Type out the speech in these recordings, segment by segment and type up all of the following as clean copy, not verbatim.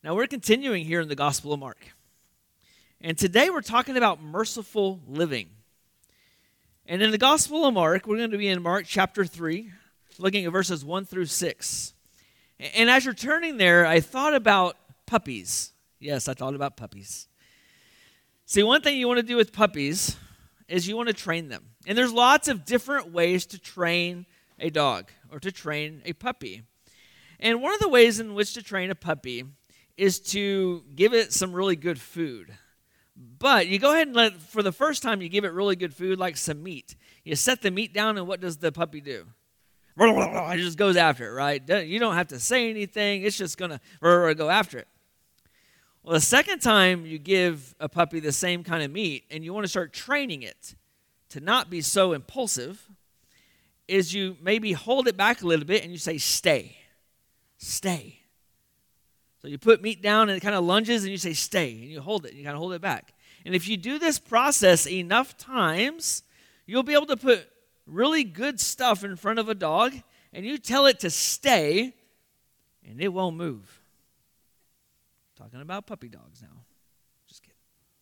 Now, we're continuing here in the Gospel of Mark. And today we're talking about merciful living. And in the Gospel of Mark, we're going to be in Mark chapter 3, looking at verses 1 through 6. And as you're turning there, I thought about puppies. Yes, I thought about puppies. See, one thing you want to do with puppies is you want to train them. And there's lots of different ways to train a dog or to train a puppy. And one of the ways in which to train a puppy is to give it some really good food. But you go ahead and for the first time, you give it really good food, like some meat. You set the meat down, and what does the puppy do? It just goes after it, right? You don't have to say anything. It's just going to go after it. Well, the second time you give a puppy the same kind of meat, and you want to start training it to not be so impulsive, is you maybe hold it back a little bit, and you say, stay, stay. So you put meat down and it kind of lunges and you say stay and you hold it and you kind of hold it back. And if you do this process enough times, you'll be able to put really good stuff in front of a dog and you tell it to stay and it won't move. Talking about puppy dogs now. Just kidding.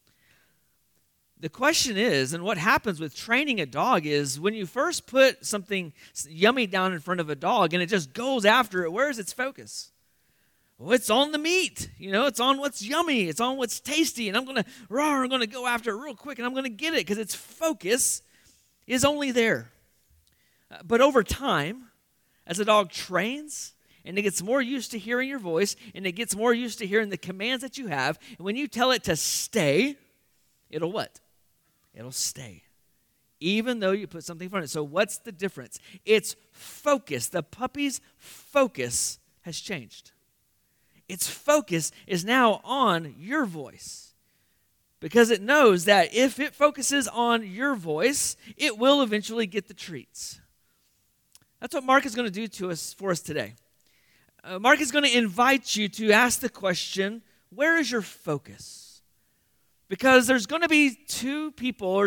The question is, and what happens with training a dog is when you first put something yummy down in front of a dog and it just goes after it, where's its focus? Well, it's on the meat, it's on what's yummy, it's on what's tasty, and I'm going to go after it real quick, and I'm going to get it because its focus is only there. But over time, as a dog trains, and it gets more used to hearing your voice, and it gets more used to hearing the commands that you have, and when you tell it to stay, it'll what? It'll stay, even though you put something in front of it. So what's the difference? Its focus, the puppy's focus has changed. Its focus is now on your voice because it knows that if it focuses on your voice, it will eventually get the treats. That's what Mark is going to do for us today. Mark is going to invite you to ask the question, where is your focus? Because there's going to be two people or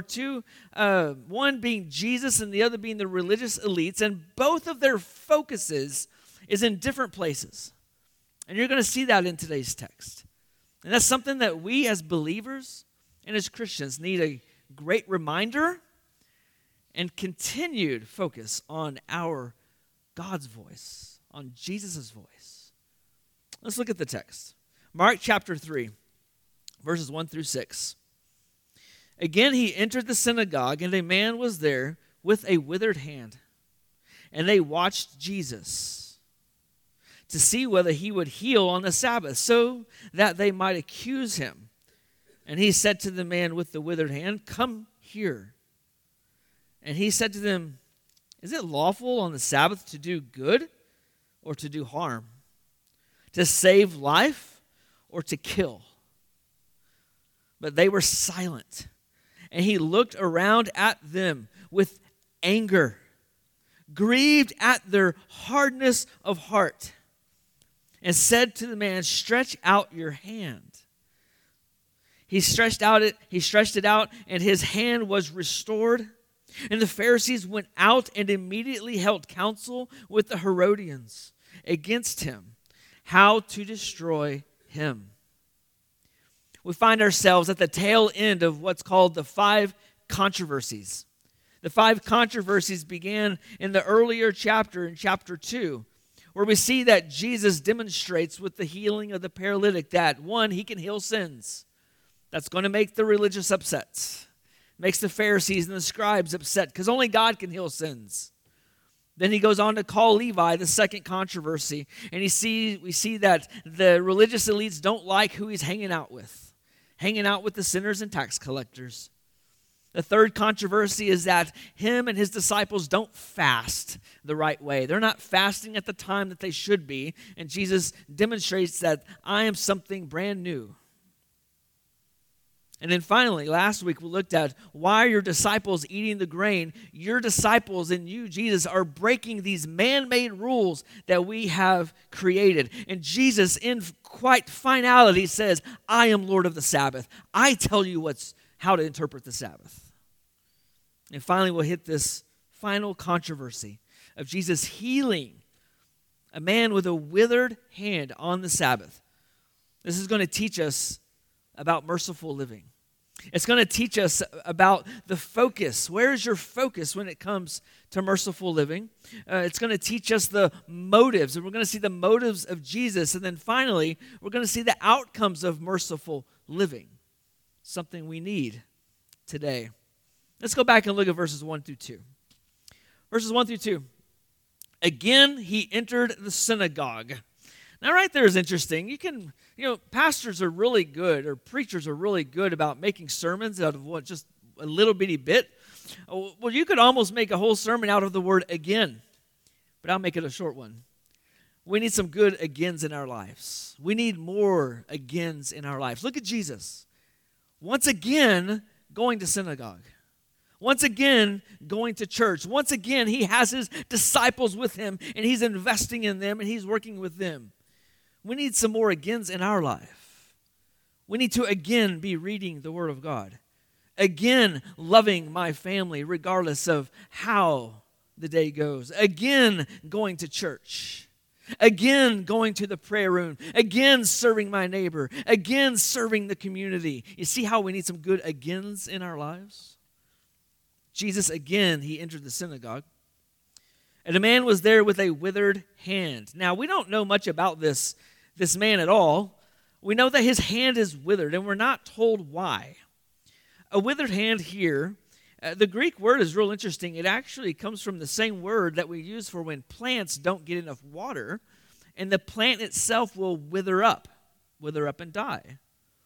one being Jesus and the other being the religious elites, and both of their focuses is in different places. And you're going to see that in today's text. And that's something that we as believers and as Christians need a great reminder and continued focus on our God's voice, on Jesus' voice. Let's look at the text. Mark chapter 3, verses 1 through 6. Again, he entered the synagogue, and a man was there with a withered hand. And they watched Jesus to see whether he would heal on the Sabbath, so that they might accuse him. And he said to the man with the withered hand, "Come here." And he said to them, "Is it lawful on the Sabbath to do good or to do harm? To save life or to kill?" But they were silent. And he looked around at them with anger, grieved at their hardness of heart, and said to the man, "Stretch out your hand." He stretched it out, and his hand was restored. And the Pharisees went out and immediately held counsel with the Herodians against him, how to destroy him. We find ourselves at the tail end of what's called the 5 controversies. The 5 controversies began in the earlier chapter, in chapter 2, where we see that Jesus demonstrates with the healing of the paralytic that, one, he can heal sins. That's going to make the religious upset. Makes the Pharisees and the scribes upset because only God can heal sins. Then he goes on to call Levi the second controversy, and we see that the religious elites don't like who he's hanging out with the sinners and tax collectors. The third controversy is that him and his disciples don't fast the right way. They're not fasting at the time that they should be. And Jesus demonstrates that I am something brand new. And then finally, last week we looked at why are your disciples eating the grain? Your disciples and you, Jesus, are breaking these man-made rules that we have created. And Jesus, in quite finality, says, I am Lord of the Sabbath. I tell you how to interpret the Sabbath. And finally, we'll hit this final controversy of Jesus healing a man with a withered hand on the Sabbath. This is going to teach us about merciful living. It's going to teach us about the focus. Where is your focus when it comes to merciful living? It's going to teach us the motives, and we're going to see the motives of Jesus. And then finally, we're going to see the outcomes of merciful living, something we need today. Let's go back and look at verses 1 through 2. Verses 1 through 2. Again, he entered the synagogue. Now, right there is interesting. Pastors are really good, or preachers are really good about making sermons out of just a little bitty bit. Well, you could almost make a whole sermon out of the word again, but I'll make it a short one. We need some good agains in our lives. We need more agains in our lives. Look at Jesus. Once again, going to synagogue. Once again, going to church. Once again, he has his disciples with him, and he's investing in them, and he's working with them. We need some more agains in our life. We need to again be reading the Word of God. Again, loving my family regardless of how the day goes. Again, going to church. Again, going to the prayer room. Again, serving my neighbor. Again, serving the community. You see how we need some good agains in our lives? Jesus, again, he entered the synagogue. And a man was there with a withered hand. Now, we don't know much about this man at all. We know that his hand is withered, and we're not told why. A withered hand here, the Greek word is real interesting. It actually comes from the same word that we use for when plants don't get enough water, and the plant itself will wither up and die.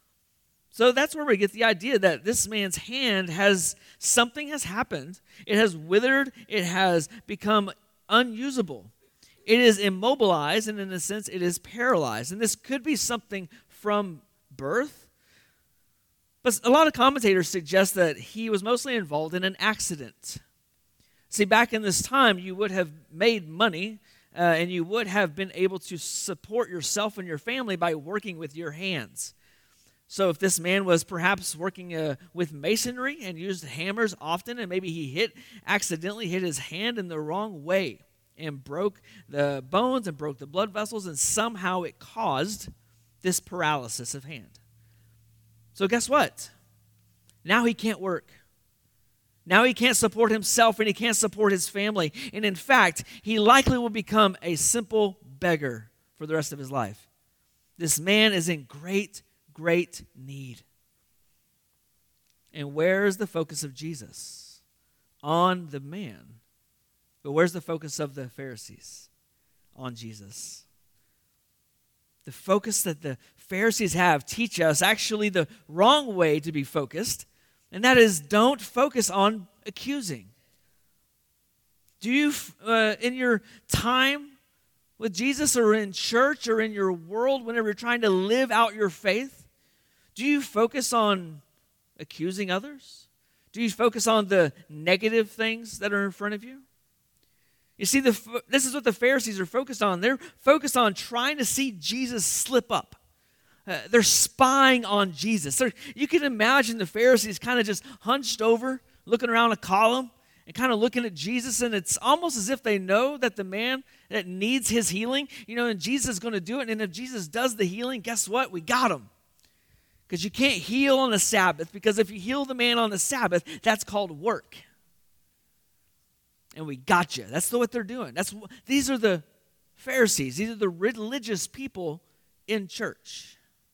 So that's where we get the idea that this man's hand something has happened. It has withered. It has become unusable. It is immobilized, and in a sense, it is paralyzed. And this could be something from birth. But a lot of commentators suggest that he was mostly involved in an accident. See, back in this time, you would have made money, and you would have been able to support yourself and your family by working with your hands. So if this man was perhaps working with masonry and used hammers often, and maybe he accidentally hit his hand in the wrong way and broke the bones and broke the blood vessels, and somehow it caused this paralysis of hand. So guess what? Now he can't work. Now he can't support himself, and he can't support his family. And in fact, he likely will become a simple beggar for the rest of his life. This man is in great need. And where is the focus of Jesus? On the man. But where's the focus of the Pharisees? On Jesus. The focus that the Pharisees have teach us actually the wrong way to be focused, and that is don't focus on accusing. Do you, in your time with Jesus or in church or in your world, whenever you're trying to live out your faith, do you focus on accusing others? Do you focus on the negative things that are in front of you? You see, this is what the Pharisees are focused on. They're focused on trying to see Jesus slip up. They're spying on Jesus. You can imagine the Pharisees kind of just hunched over, looking around a column, and kind of looking at Jesus, and it's almost as if they know that the man that needs his healing, and Jesus is going to do it, and if Jesus does the healing, guess what? We got him. Because you can't heal on the Sabbath, because if you heal the man on the Sabbath, that's called work. And we got you. That's what they're doing. These are the Pharisees. These are the religious people in church.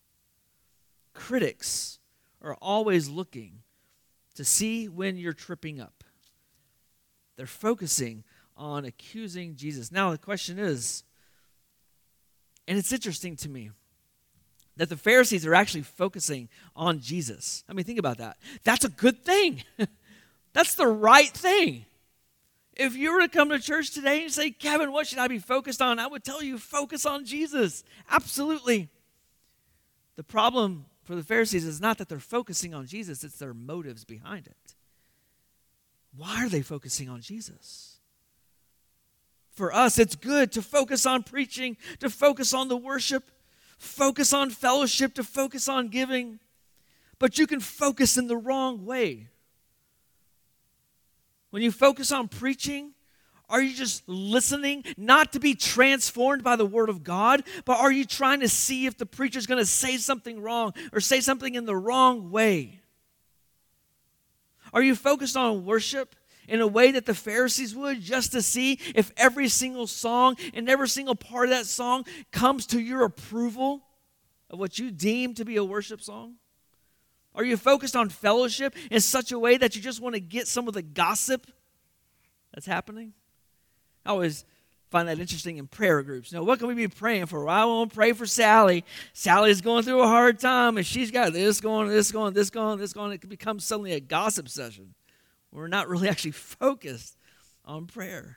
Critics are always looking to see when you're tripping up. They're focusing on accusing Jesus. Now the question is, and it's interesting to me, that the Pharisees are actually focusing on Jesus. I mean, think about that. That's a good thing. That's the right thing. If you were to come to church today and say, Kevin, what should I be focused on? I would tell you, focus on Jesus. Absolutely. The problem for the Pharisees is not that they're focusing on Jesus, it's their motives behind it. Why are they focusing on Jesus? For us, it's good to focus on preaching, to focus on the worship, focus on fellowship, to focus on giving. But you can focus in the wrong way. When you focus on preaching Are you just listening, not to be transformed by the Word of God, but are you trying to see if the preacher's going to say something wrong or say something in the wrong way? Are you focused on worship in a way that the Pharisees would, just to see if every single song and every single part of that song comes to your approval of what you deem to be a worship song? Are you focused on fellowship in such a way that you just want to get some of the gossip that's happening? I always find that interesting in prayer groups. What can we be praying for? Well, I want to pray for Sally. Sally's going through a hard time, and she's got this going, this going, this going, this going. It can become suddenly a gossip session. We're not really actually focused on prayer.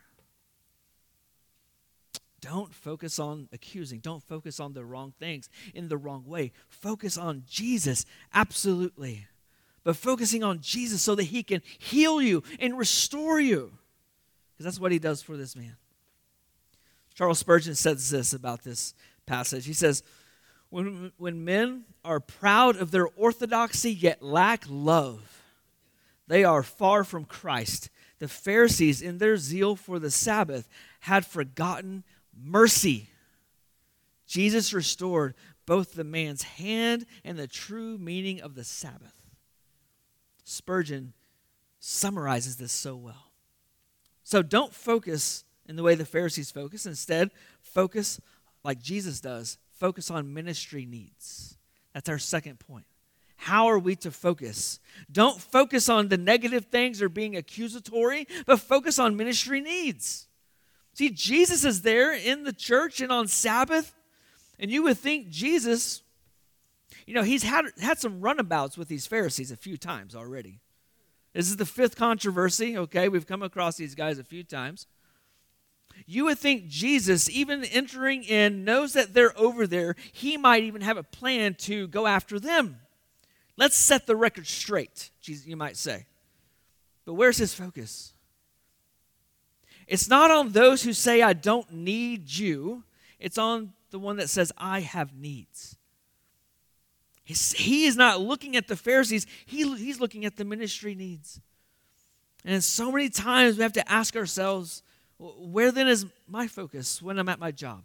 Don't focus on accusing. Don't focus on the wrong things in the wrong way. Focus on Jesus, absolutely. But focusing on Jesus so that he can heal you and restore you. Because that's what he does for this man. Charles Spurgeon says this about this passage. He says, when men are proud of their orthodoxy yet lack love, they are far from Christ. The Pharisees, in their zeal for the Sabbath, had forgotten mercy. Jesus restored both the man's hand and the true meaning of the Sabbath. Spurgeon summarizes this so well. So don't focus in the way the Pharisees focus. Instead, focus like Jesus does. Focus on ministry needs. That's our second point. How are we to focus? Don't focus on the negative things or being accusatory, but focus on ministry needs. See, Jesus is there in the church and on Sabbath, and you would think Jesus, he's had some runabouts with these Pharisees a few times already. This is the fifth controversy, okay? We've come across these guys a few times. You would think Jesus, even entering in, knows that they're over there. He might even have a plan to go after them. Let's set the record straight, you might say. But where's his focus? It's not on those who say, I don't need you. It's on the one that says, I have needs. He is not looking at the Pharisees. He's looking at the ministry needs. And so many times we have to ask ourselves, where then is my focus when I'm at my job?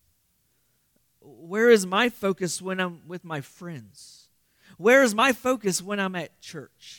Where is my focus when I'm with my friends? Where is my focus when I'm at church?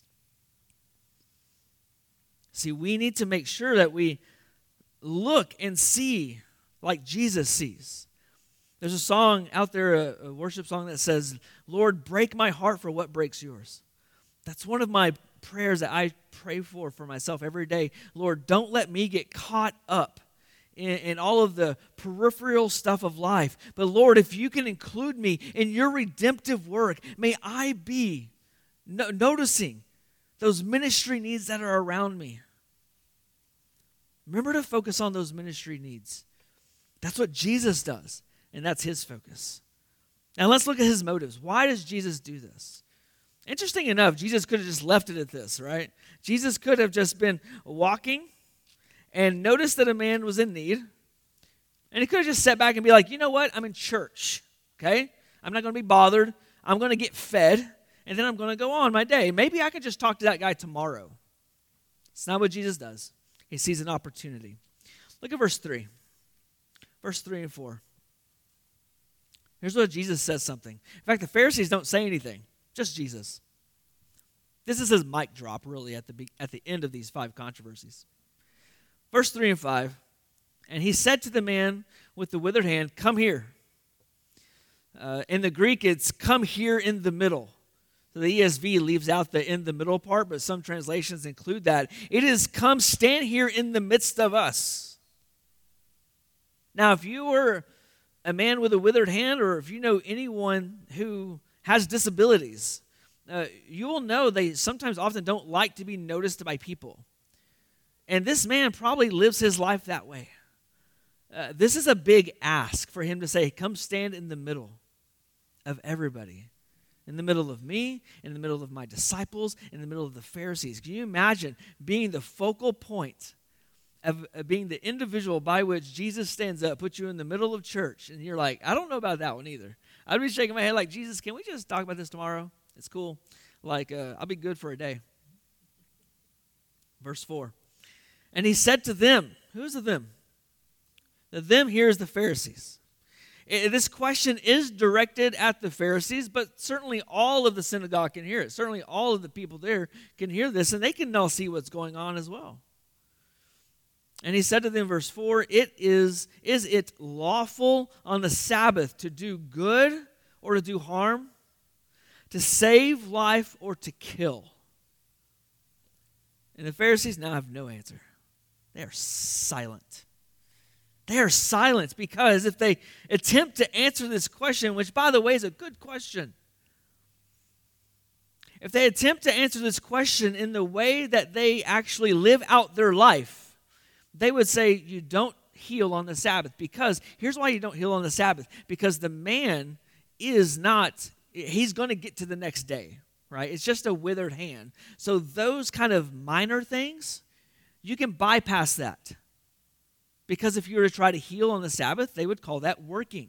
See, we need to make sure that we look and see like Jesus sees. There's a song out there, a worship song that says, Lord, break my heart for what breaks yours. That's one of my prayers that I pray for myself every day. Lord, don't let me get caught up in all of the peripheral stuff of life. But Lord, if you can include me in your redemptive work, may I be noticing those ministry needs that are around me. Remember to focus on those ministry needs. That's what Jesus does, and that's his focus. Now let's look at his motives. Why does Jesus do this? Interesting enough, Jesus could have just left it at this, right? Jesus could have just been walking and noticed that a man was in need, and he could have just sat back and be like, you know what? I'm in church, okay? I'm not going to be bothered. I'm going to get fed, and then I'm going to go on my day. Maybe I could just talk to that guy tomorrow. It's not what Jesus does. He sees an opportunity. Look at verse 3. Verse 3 and 4. Here's what Jesus says something. In fact, the Pharisees don't say anything. Just Jesus. This is his mic drop, really, at the end of these 5 controversies. Verse 3 and 5. And he said to the man with the withered hand, come here. In the Greek, it's come here in the middle. So the ESV leaves out the in the middle part, but some translations include that. It is come stand here in the midst of us. Now, if you were a man with a withered hand, or if you know anyone who has disabilities, you will know they sometimes often don't like to be noticed by people. And this man probably lives his life that way. This is a big ask for him to say, come stand in the middle of everybody. In the middle of me, in the middle of my disciples, in the middle of the Pharisees. Can you imagine being the focal point of being the individual by which Jesus stands up, puts you in the middle of church, and you're like, I don't know about that one either. I'd be shaking my head like, Jesus, can we just talk about this tomorrow? It's cool. Like, I'll be good for a day. Verse 4. And he said to them, who's the them? The them here is the Pharisees. This question is directed at the Pharisees, but certainly all of the synagogue can hear it. Certainly all of the people there can hear this, and they can all see what's going on as well. And he said to them, verse 4, Is it lawful on the Sabbath to do good or to do harm, to save life or to kill? And the Pharisees now have no answer. They are silent. They are silent because if they attempt to answer this question, which, by the way, is a good question, if they attempt to answer this question in the way that they actually live out their life, they would say, you don't heal on the Sabbath. Because, here's why you don't heal on the Sabbath. Because the man is not, he's going to get to the next day, right? It's just a withered hand. So those kind of minor things, you can bypass that. Because if you were to try to heal on the Sabbath, they would call that working.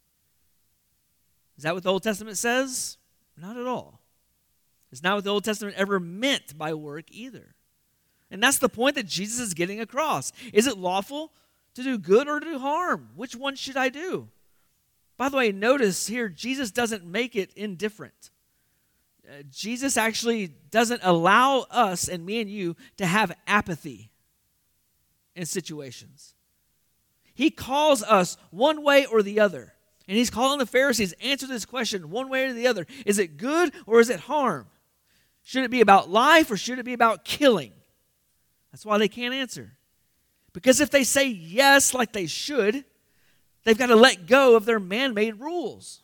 Is that what the Old Testament says? Not at all. It's not what the Old Testament ever meant by work either. And that's the point that Jesus is getting across. Is it lawful to do good or to do harm? Which one should I do? By the way, notice here, Jesus doesn't make it indifferent. Jesus actually doesn't allow us and me and you to have apathy in situations. He calls us one way or the other. And he's calling the Pharisees, answer this question one way or the other. Is it good or is it harm? Should it be about life or should it be about killing? That's why they can't answer. Because if they say yes like they should, they've got to let go of their man-made rules.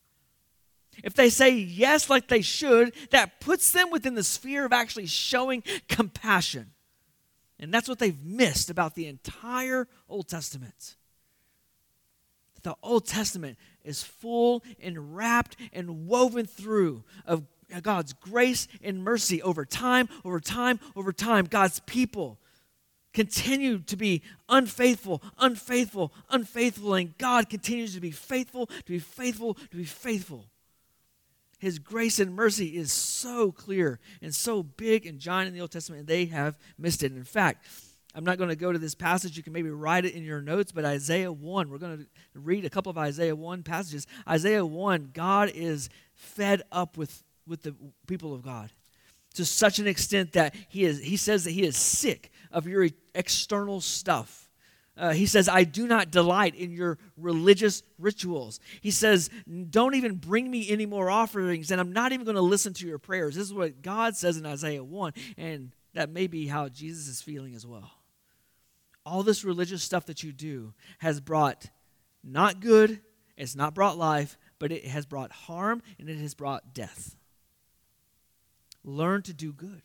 If they say yes like they should, that puts them within the sphere of actually showing compassion. And that's what they've missed about the entire Old Testament. The Old Testament is full and wrapped and woven through of God's grace and mercy over time, over time, over time. God's people continue to be unfaithful, and God continues to be faithful, to be faithful, to be faithful. His grace and mercy is so clear and so big and giant in the Old Testament, and they have missed it. In fact, I'm not going to go to this passage. You can maybe write it in your notes, but Isaiah 1, we're going to read a couple of Isaiah 1 passages. Isaiah 1, God is fed up with the people of God to such an extent that he says that he is sick of your external stuff. He says, I do not delight in your religious rituals. He says, don't even bring me any more offerings, and I'm not even going to listen to your prayers. This is what God says in Isaiah 1, and that may be how Jesus is feeling as well. All this religious stuff that you do has brought not good, it's not brought life, but it has brought harm, and it has brought death. Learn to do good.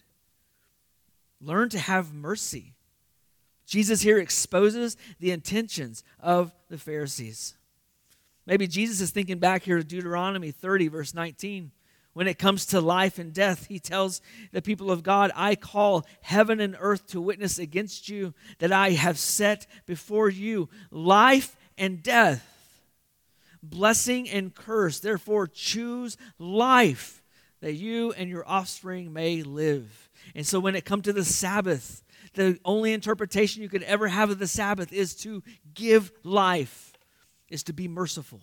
Learn to have mercy. Jesus here exposes the intentions of the Pharisees. Maybe Jesus is thinking back here to Deuteronomy 30, verse 19. When it comes to life and death, he tells the people of God, I call heaven and earth to witness against you that I have set before you life and death, blessing and curse. Therefore, choose life that you and your offspring may live. And so when it comes to the Sabbath, the only interpretation you could ever have of the Sabbath is to give life, is to be merciful.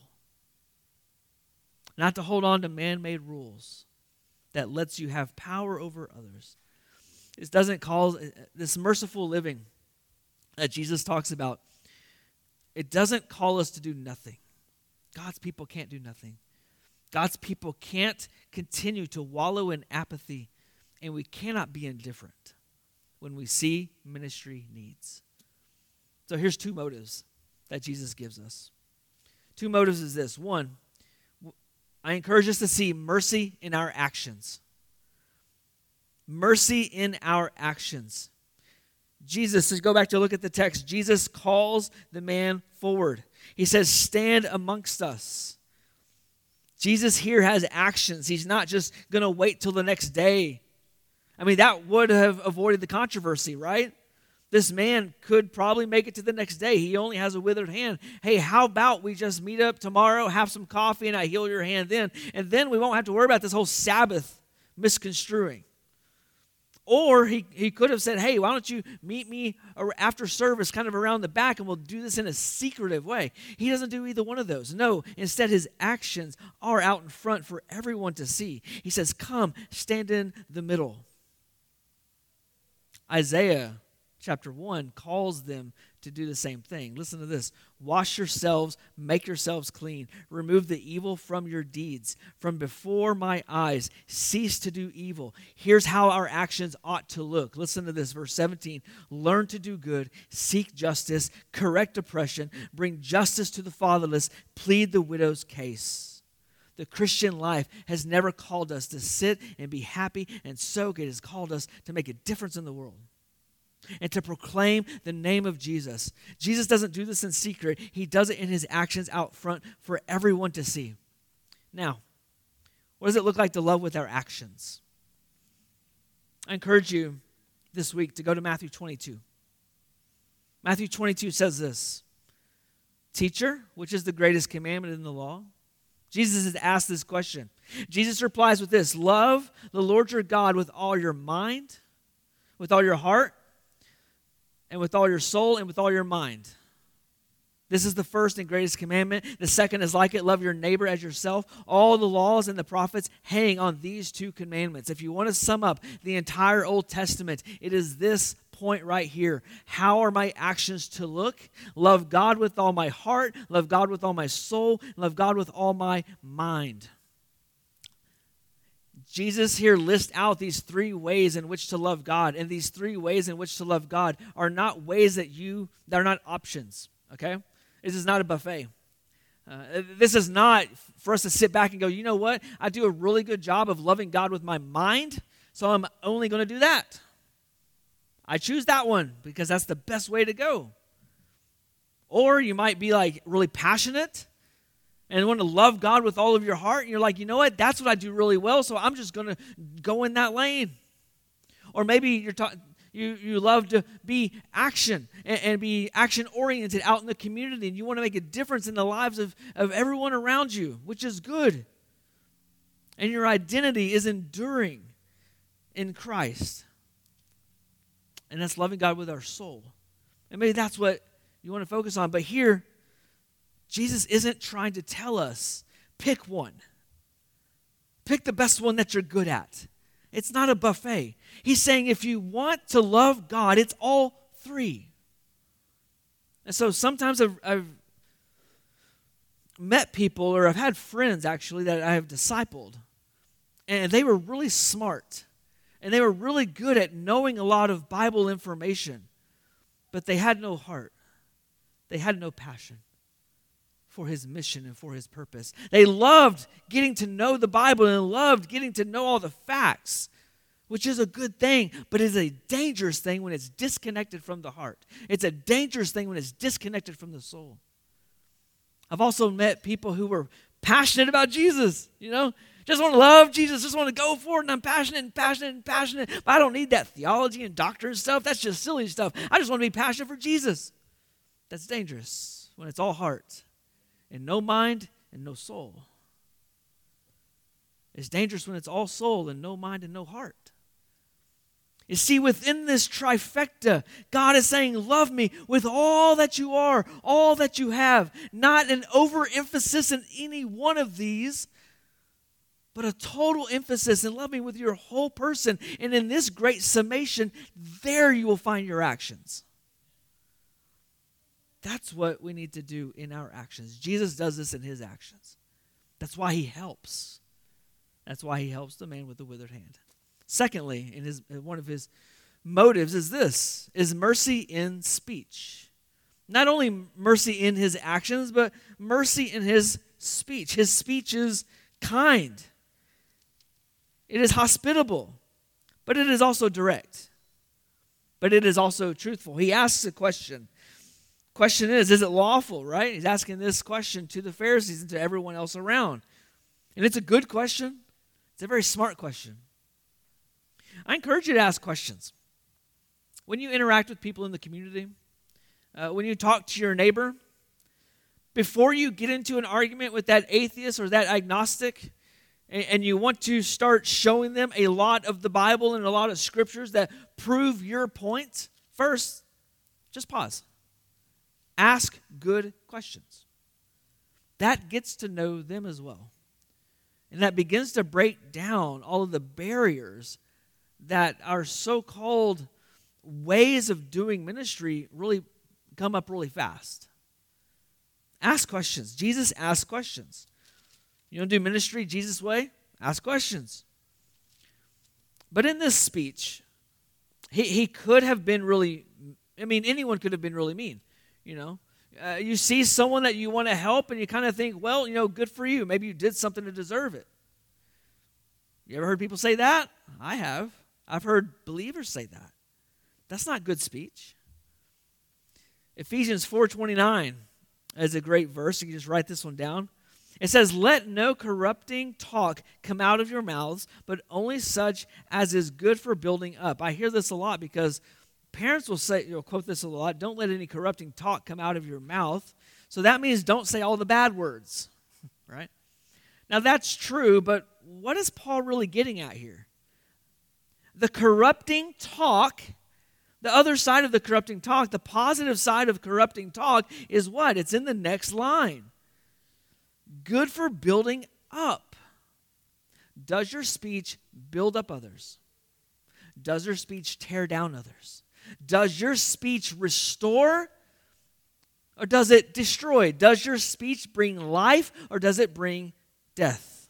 Not to hold on to man-made rules that lets you have power over others. It doesn't call this merciful living that Jesus talks about. It doesn't call us to do nothing. God's people can't do nothing. God's people can't continue to wallow in apathy, and we cannot be indifferent when we see ministry needs. So here's two motives that Jesus gives us. Two motives is this. One, I encourage us to see mercy in our actions. Mercy in our actions. Jesus, let's go back to look at the text. Jesus calls the man forward. He says, stand amongst us. Jesus here has actions. He's not just going to wait till the next day. I mean, that would have avoided the controversy, right? This man could probably make it to the next day. He only has a withered hand. Hey, how about we just meet up tomorrow, have some coffee, and I heal your hand then? And then we won't have to worry about this whole Sabbath misconstruing. Or he could have said, hey, why don't you meet me after service kind of around the back and we'll do this in a secretive way. He doesn't do either one of those. No, instead his actions are out in front for everyone to see. He says, come, stand in the middle. Isaiah chapter 1 calls them to do the same thing. Listen to this. Wash yourselves, make yourselves clean. Remove the evil from your deeds. From before my eyes, cease to do evil. Here's how our actions ought to look. Listen to this, verse 17. Learn to do good, seek justice, correct oppression, bring justice to the fatherless, plead the widow's case. The Christian life has never called us to sit and be happy and soak. It has called us to make a difference in the world and to proclaim the name of Jesus. Jesus doesn't do this in secret. He does it in his actions out front for everyone to see. Now, what does it look like to love with our actions? I encourage you this week to go to Matthew 22. Matthew 22 says this, Teacher, which is the greatest commandment in the law? Jesus is asked this question. Jesus replies with this, love the Lord your God with all your mind, with all your heart, and with all your soul and with all your mind. This is the first and greatest commandment. The second is like it, love your neighbor as yourself. All the laws and the prophets hang on these two commandments. If you want to sum up the entire Old Testament, it is this point right here. How are my actions to look? Love God with all my heart, love God with all my soul, love God with all my mind. Jesus here lists out these three ways in which to love God, and these three ways in which to love God are not ways that are not options, okay? This is not a buffet. This is not for us to sit back and go, you know what? I do a really good job of loving God with my mind, so I'm only going to do that. I choose that one because that's the best way to go. Or you might be like really passionate and want to love God with all of your heart, and you're like, you know what? That's what I do really well, so I'm just going to go in that lane. Or maybe you love to be action and be action-oriented out in the community, and you want to make a difference in the lives of everyone around you, which is good. And your identity is enduring in Christ. And that's loving God with our soul. And maybe that's what you want to focus on. But here, Jesus isn't trying to tell us, pick one. Pick the best one that you're good at. It's not a buffet. He's saying if you want to love God, it's all three. And so sometimes I've met people, or I've had friends actually that I have discipled, and they were really smart, and they were really good at knowing a lot of Bible information, but they had no heart. They had no passion for his mission and for his purpose. They loved getting to know the Bible and loved getting to know all the facts, which is a good thing, but it is a dangerous thing when it's disconnected from the heart. It's a dangerous thing when it's disconnected from the soul. I've also met people who were passionate about Jesus, just want to love Jesus, just want to go for it, and I'm passionate, but I don't need that theology and doctrine stuff. That's just silly stuff. I just want to be passionate for Jesus. That's dangerous when it's all heart and no mind and no soul. It's dangerous when it's all soul and no mind and no heart. You see, within this trifecta, God is saying, love me with all that you are, all that you have. Not an overemphasis in any one of these, but a total emphasis in loving with your whole person. And in this great summation, there you will find your actions. That's what we need to do in our actions. Jesus does this in his actions. That's why he helps. That's why he helps the man with the withered hand. Secondly, one of his motives is mercy in speech. Not only mercy in his actions, but mercy in his speech. His speech is kind. It is hospitable, but it is also direct. But it is also truthful. He asks a question. Question is it lawful, right? He's asking this question to the Pharisees and to everyone else around. And it's a good question. It's a very smart question. I encourage you to ask questions. When you interact with people in the community, when you talk to your neighbor, before you get into an argument with that atheist or that agnostic, and you want to start showing them a lot of the Bible and a lot of scriptures that prove your point, first, just pause. Ask good questions. That gets to know them as well. And that begins to break down all of the barriers that our so-called ways of doing ministry really come up really fast. Ask questions. Jesus asked questions. You want to do ministry Jesus' way? Ask questions. But in this speech, he could have been really, anyone could have been really mean, You see someone that you want to help and you kind of think, well, good for you. Maybe you did something to deserve it. You ever heard people say that? I have. I've heard believers say that. That's not good speech. Ephesians 4:29 is a great verse. You can just write this one down. It says, "Let no corrupting talk come out of your mouths, but only such as is good for building up." I hear this a lot because parents will say, quote this a lot, "Don't let any corrupting talk come out of your mouth." So that means don't say all the bad words, right? Now that's true, but what is Paul really getting at here? The corrupting talk, the other side of the corrupting talk, the positive side of corrupting talk is what? It's in the next line. Good for building up. Does your speech build up others? Does your speech tear down others? Does your speech restore or does it destroy? Does your speech bring life or does it bring death?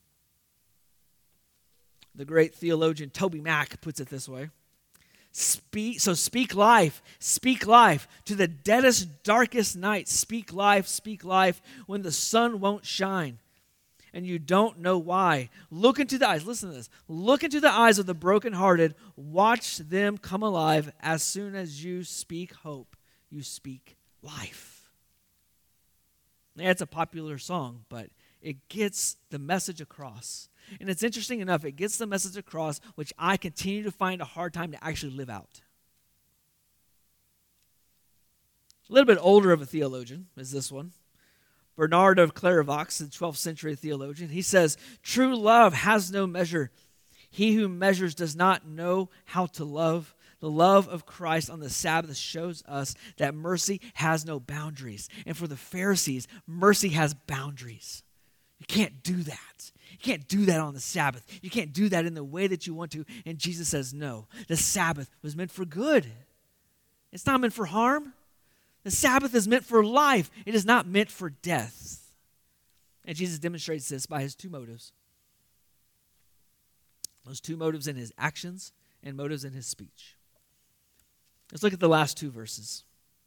The great theologian Toby Mack puts it this way. Speak life to the deadest, darkest night. Speak life when the sun won't shine and you don't know why. Look into the eyes, listen to this. Look into the eyes of the brokenhearted. Watch them come alive. As soon as you speak hope, you speak life. Yeah, it's a popular song, but it gets the message across. And it's interesting enough, it gets the message across, which I continue to find a hard time to actually live out. A little bit older of a theologian is this one. Bernard of Clairvaux, the 12th century theologian, he says, "True love has no measure. He who measures does not know how to love. The love of Christ on the Sabbath shows us that mercy has no boundaries. And for the Pharisees, mercy has boundaries. You can't do that. You can't do that on the Sabbath. You can't do that in the way that you want to." And Jesus says, no, the Sabbath was meant for good. It's not meant for harm. The Sabbath is meant for life. It is not meant for death. And Jesus demonstrates this by his two motives. Those two motives in his actions and motives in his speech. Let's look at the last two verses.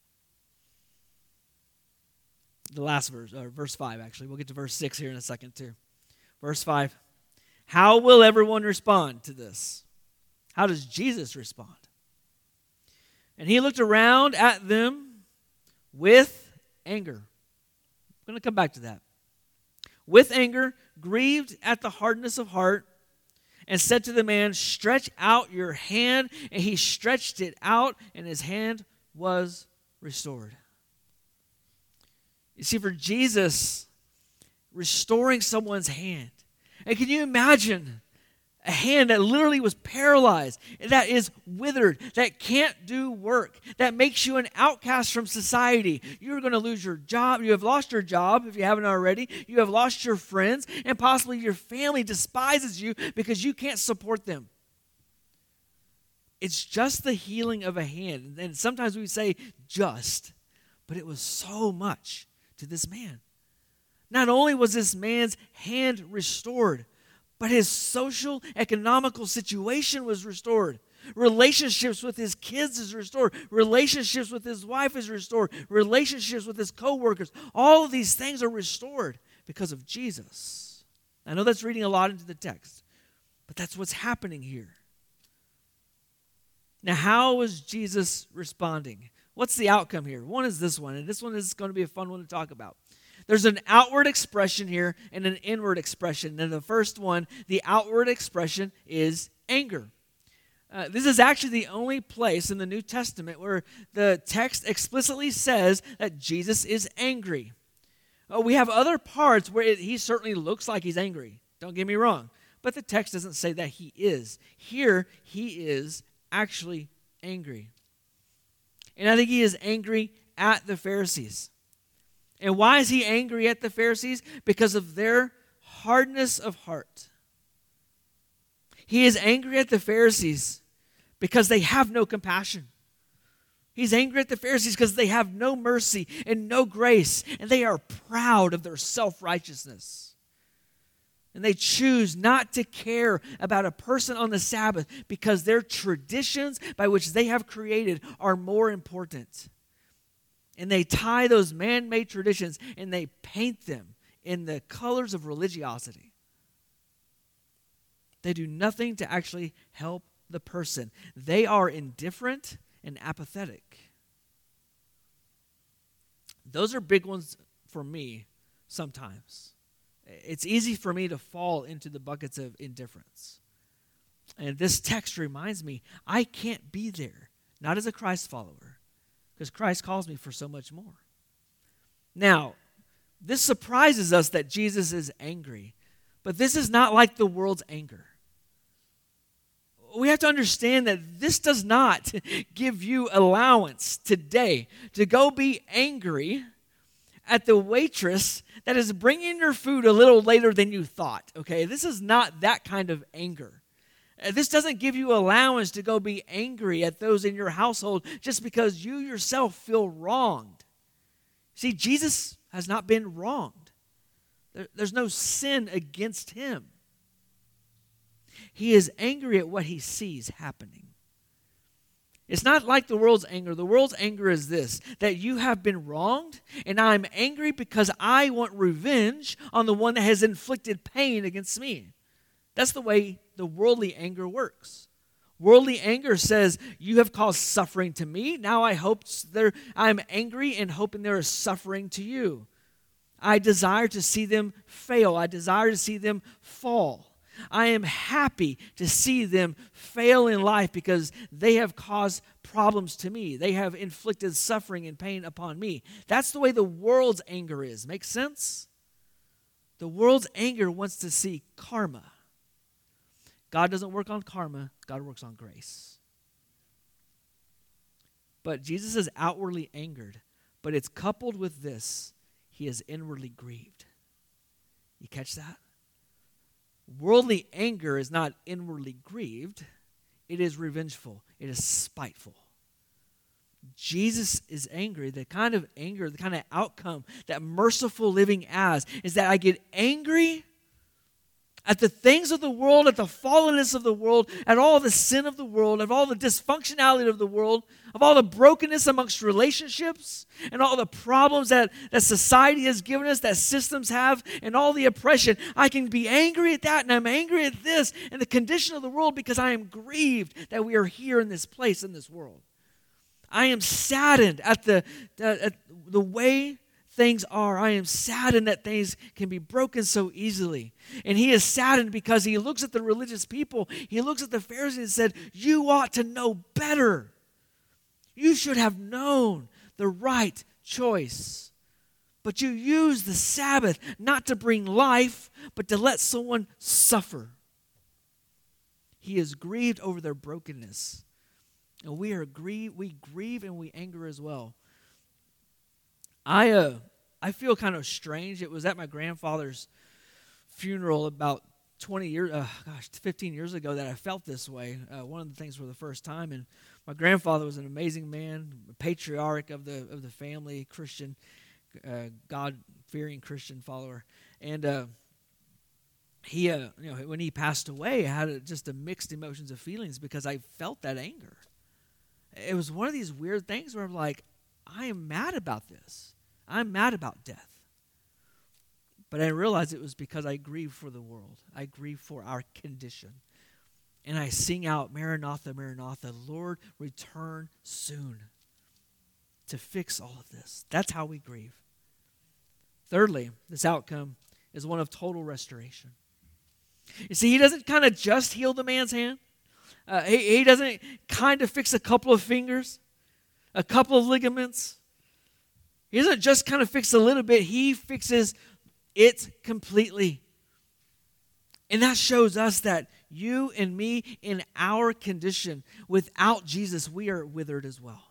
The last verse, or verse 5 actually. We'll get to verse 6 here in a second too. Verse 5. How will everyone respond to this? How does Jesus respond? And he looked around at them with anger. I'm going to come back to that. With anger, grieved at the hardness of heart, and said to the man, "Stretch out your hand." And he stretched it out, and his hand was restored. You see, for Jesus, restoring someone's hand. And can you imagine a hand that literally was paralyzed, that is withered, that can't do work, that makes you an outcast from society? You're going to lose your job. You have lost your job if you haven't already. You have lost your friends, and possibly your family despises you because you can't support them. It's just the healing of a hand. And sometimes we say just, but it was so much to this man. Not only was this man's hand restored, but his social, economical situation was restored. Relationships with his kids is restored. Relationships with his wife is restored. Relationships with his co-workers. All of these things are restored because of Jesus. I know that's reading a lot into the text, but that's what's happening here. Now, how was Jesus responding? What's the outcome here? One is this one, and this one is going to be a fun one to talk about. There's an outward expression here and an inward expression. And the first one, the outward expression, is anger. This is actually the only place in the New Testament where the text explicitly says that Jesus is angry. We have other parts where he certainly looks like he's angry. Don't get me wrong. But the text doesn't say that he is. Here, he is actually angry. And I think he is angry at the Pharisees. And why is he angry at the Pharisees? Because of their hardness of heart. He is angry at the Pharisees because they have no compassion. He's angry at the Pharisees because they have no mercy and no grace, and they are proud of their self-righteousness. And they choose not to care about a person on the Sabbath because their traditions by which they have created are more important. And they tie those man-made traditions and they paint them in the colors of religiosity. They do nothing to actually help the person. They are indifferent and apathetic. Those are big ones for me sometimes. It's easy for me to fall into the buckets of indifference. And this text reminds me, I can't be there, not as a Christ follower, because Christ calls me for so much more. Now, this surprises us that Jesus is angry, but this is not like the world's anger. We have to understand that this does not give you allowance today to go be angry at the waitress that is bringing your food a little later than you thought, okay? This is not that kind of anger. This doesn't give you allowance to go be angry at those in your household just because you yourself feel wronged. See, Jesus has not been wronged. There's no sin against him. He is angry at what he sees happening. It's not like the world's anger. The world's anger is this, that you have been wronged, and I'm angry because I want revenge on the one that has inflicted pain against me. That's the way the worldly anger works. Worldly anger says, you have caused suffering to me. Now I'm angry and hoping there is suffering to you. I desire to see them fail. I desire to see them fall. I am happy to see them fail in life because they have caused problems to me. They have inflicted suffering and pain upon me. That's the way the world's anger is. Make sense? The world's anger wants to see karma. God doesn't work on karma. God works on grace. But Jesus is outwardly angered, but it's coupled with this. He is inwardly grieved. You catch that? Worldly anger is not inwardly grieved. It is revengeful. It is spiteful. Jesus is angry. The kind of anger, the kind of outcome that merciful living has is that I get angry at the things of the world, at the fallenness of the world, at all the sin of the world, at all the dysfunctionality of the world, of all the brokenness amongst relationships, and all the problems that society has given us, that systems have, and all the oppression. I can be angry at that, and I'm angry at this, and the condition of the world because I am grieved that we are here in this place, in this world. I am saddened at the way things are. I am saddened that things can be broken so easily. And he is saddened because he looks at the religious people, he looks at the Pharisees and said, you ought to know better. You should have known the right choice. But you use the Sabbath not to bring life, but to let someone suffer. He is grieved over their brokenness. And we grieve and we anger as well. I feel kind of strange. It was at my grandfather's funeral about 15 years ago that I felt this way. One of the things for the first time. And my grandfather was an amazing man, a patriarch of the family, Christian, God-fearing Christian follower. And he, when he passed away, I had just a mixed emotions of feelings because I felt that anger. It was one of these weird things where I'm like, I am mad about this. I'm mad about death. But I realized it was because I grieve for the world. I grieve for our condition. And I sing out, Maranatha, Maranatha, Lord, return soon to fix all of this. That's how we grieve. Thirdly, this outcome is one of total restoration. You see, he doesn't kind of just heal the man's hand. He doesn't kind of fix a couple of fingers, a couple of ligaments. He doesn't just kind of fix a little bit. He fixes it completely. And that shows us that you and me, in our condition, without Jesus, we are withered as well.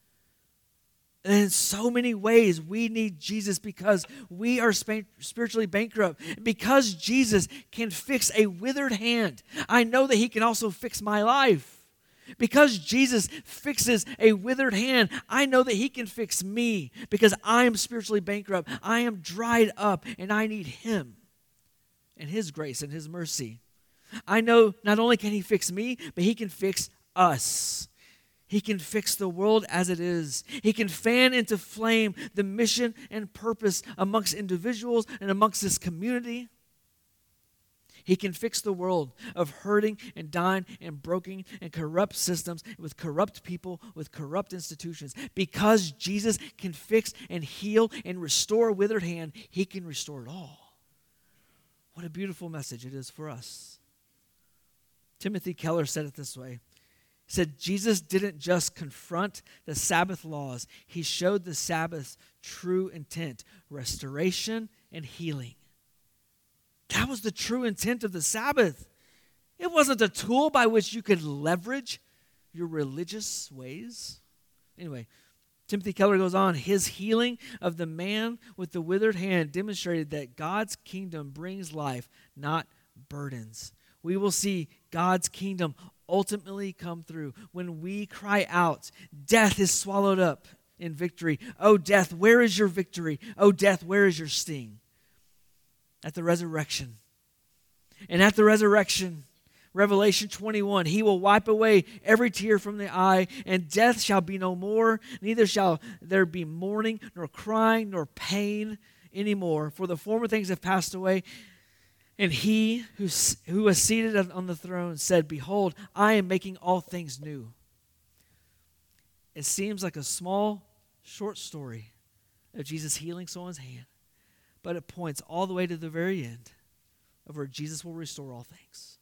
And in so many ways, we need Jesus because we are spiritually bankrupt. Because Jesus can fix a withered hand, I know that he can also fix my life. Because Jesus fixes a withered hand, I know that he can fix me because I am spiritually bankrupt. I am dried up and I need him and his grace and his mercy. I know not only can he fix me, but he can fix us. He can fix the world as it is. He can fan into flame the mission and purpose amongst individuals and amongst this community. He can fix the world of hurting and dying and broken and corrupt systems with corrupt people, with corrupt institutions. Because Jesus can fix and heal and restore a withered hand, he can restore it all. What a beautiful message it is for us. Timothy Keller said it this way. He said, Jesus didn't just confront the Sabbath laws. He showed the Sabbath's true intent, restoration and healing. That was the true intent of the Sabbath. It wasn't a tool by which you could leverage your religious ways. Anyway, Timothy Keller goes on, his healing of the man with the withered hand demonstrated that God's kingdom brings life, not burdens. We will see God's kingdom ultimately come through when we cry out, death is swallowed up in victory. Oh, death, where is your victory? Oh, death, where is your sting? At the resurrection. And at the resurrection, Revelation 21, he will wipe away every tear from the eye, and death shall be no more, neither shall there be mourning, nor crying, nor pain anymore, for the former things have passed away. And he who was seated on the throne said, behold, I am making all things new. It seems like a small, short story of Jesus healing someone's hand, but it points all the way to the very end of where Jesus will restore all things.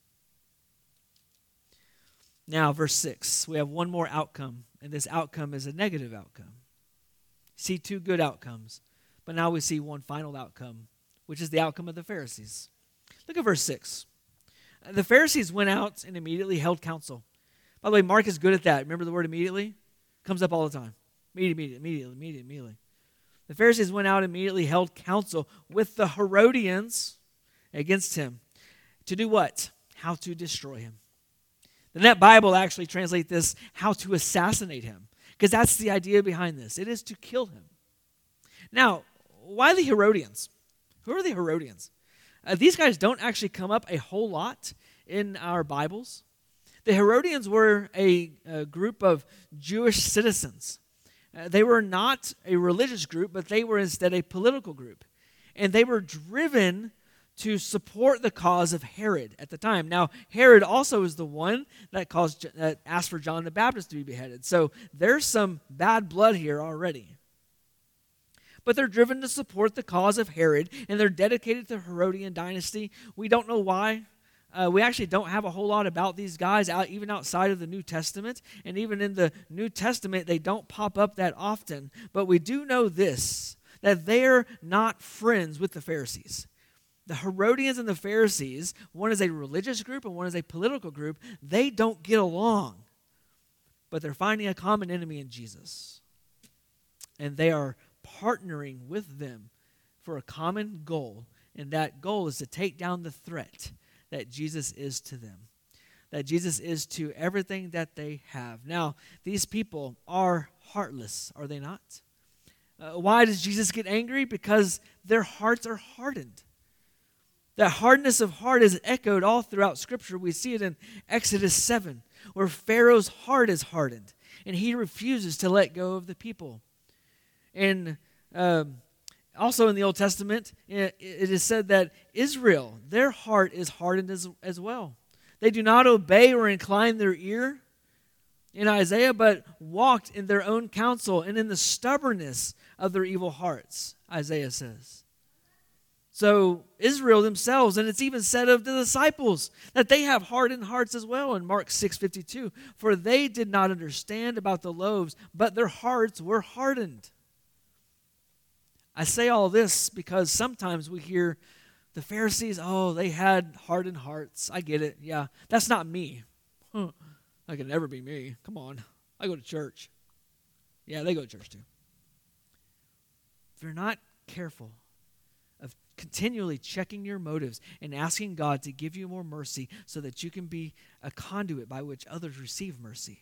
Now, verse 6, we have one more outcome, and this outcome is a negative outcome. See two good outcomes, but now we see one final outcome, which is the outcome of the Pharisees. Look at verse 6. The Pharisees went out and immediately held counsel. By the way, Mark is good at that. Remember the word immediately? Comes up all the time. Immediately. The Pharisees went out and immediately held counsel with the Herodians against him. To do what? How to destroy him. The Net Bible actually translates this, how to assassinate him. Because that's the idea behind this. It is to kill him. Now, why the Herodians? Who are the Herodians? These guys don't actually come up a whole lot in our Bibles. The Herodians were a group of Jewish citizens. They were not a religious group, but they were instead a political group. And they were driven to support the cause of Herod at the time. Now, Herod also is the one that asked for John the Baptist to be beheaded. So there's some bad blood here already. But they're driven to support the cause of Herod, and they're dedicated to the Herodian dynasty. We don't know why. We actually don't have a whole lot about these guys, even outside of the New Testament. And even in the New Testament, they don't pop up that often. But we do know this, that they're not friends with the Pharisees. The Herodians and the Pharisees, one is a religious group and one is a political group, they don't get along. But they're finding a common enemy in Jesus. And they are partnering with them for a common goal, and that goal is to take down the threat that Jesus is to them, that Jesus is to everything that they have. Now, these people are heartless, are they not? Why does Jesus get angry? Because their hearts are hardened. That hardness of heart is echoed all throughout Scripture. We see it in Exodus 7, where Pharaoh's heart is hardened, and he refuses to let go of the people. And also in the Old Testament, it is said that Israel, their heart is hardened as well. They do not obey or incline their ear in Isaiah, but walked in their own counsel and in the stubbornness of their evil hearts, Isaiah says. So Israel themselves, and it's even said of the disciples, that they have hardened hearts as well in Mark 6:52. For they did not understand about the loaves, but their hearts were hardened. I say all this because sometimes we hear The Pharisees, oh, they had hardened hearts. I get it. Yeah, that's not me. That could never be me. Come on. I go to church. Yeah, they go to church too. If you're not careful of continually checking your motives and asking God to give you more mercy so that you can be a conduit by which others receive mercy,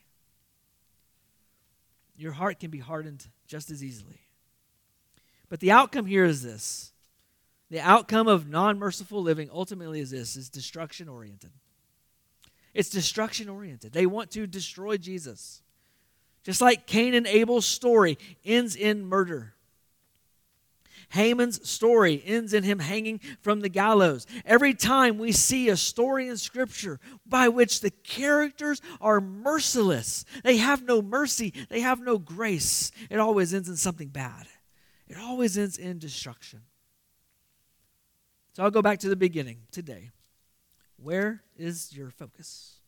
your heart can be hardened just as easily. But the outcome here is this. The outcome of non-merciful living ultimately is this, is destruction-oriented. It's destruction-oriented. They want to destroy Jesus. Just like Cain and Abel's story ends in murder. Haman's story ends in him hanging from the gallows. Every time we see a story in Scripture by which the characters are merciless, they have no mercy, they have no grace, it always ends in something bad. It always ends in destruction. So I'll go back to the beginning today. Where is your focus?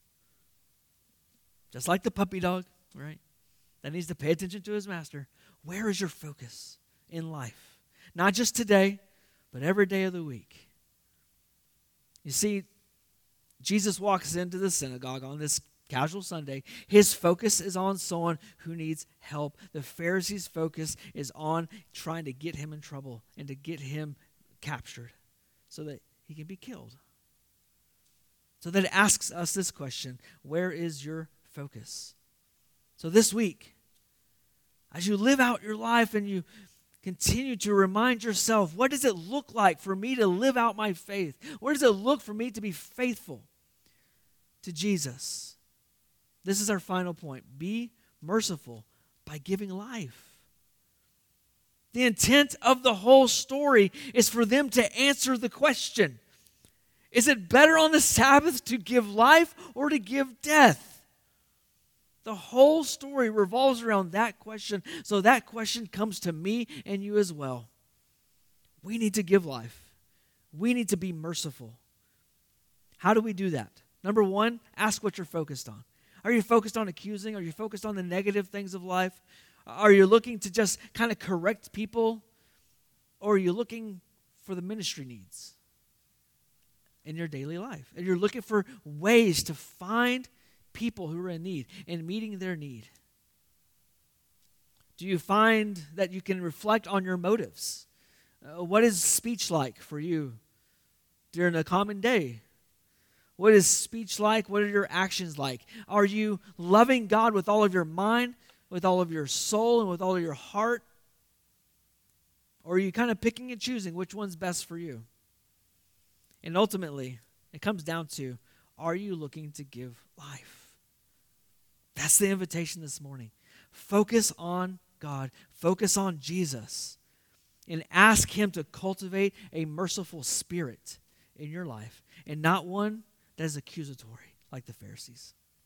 Just like the puppy dog, right? That needs to pay attention to his master. Where is your focus in life? Not just today, but every day of the week. You see, Jesus walks into the synagogue on this casual Sunday. His focus is on someone who needs help. The Pharisees' focus is on trying to get him in trouble and to get him captured so that he can be killed. So that it asks us this question, where is your focus? So this week, as you live out your life and you continue to remind yourself, what does it look like for me to live out my faith? What does it look for me to be faithful to Jesus? This is our final point. Be merciful by giving life. The intent of the whole story is for them to answer the question, is it better on the Sabbath to give life or to give death? The whole story revolves around that question, so that question comes to me and you as well. We need to give life. We need to be merciful. How do we do that? Number one, ask what you're focused on. Are you focused on accusing? Are you focused on the negative things of life? Are you looking to just kind of correct people? Or are you looking for the ministry needs in your daily life? And you're looking for ways to find people who are in need and meeting their need. Do you find that you can reflect on your motives? What is speech like for you during a common day? What is speech like? What are your actions like? Are you loving God with all of your mind, with all of your soul, and with all of your heart? Or are you kind of picking and choosing which one's best for you? And ultimately, it comes down to, are you looking to give life? That's the invitation this morning. Focus on God. Focus on Jesus. And ask Him to cultivate a merciful spirit in your life. And not one that is accusatory like the Pharisees.